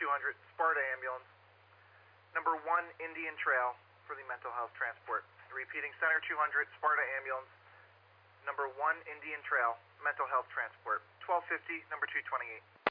200 Sparta ambulance. Number 1 Indian Trail for the mental health transport. Repeating, Center 200 Sparta ambulance. Number 1 Indian Trail mental health transport. 1250, number 228.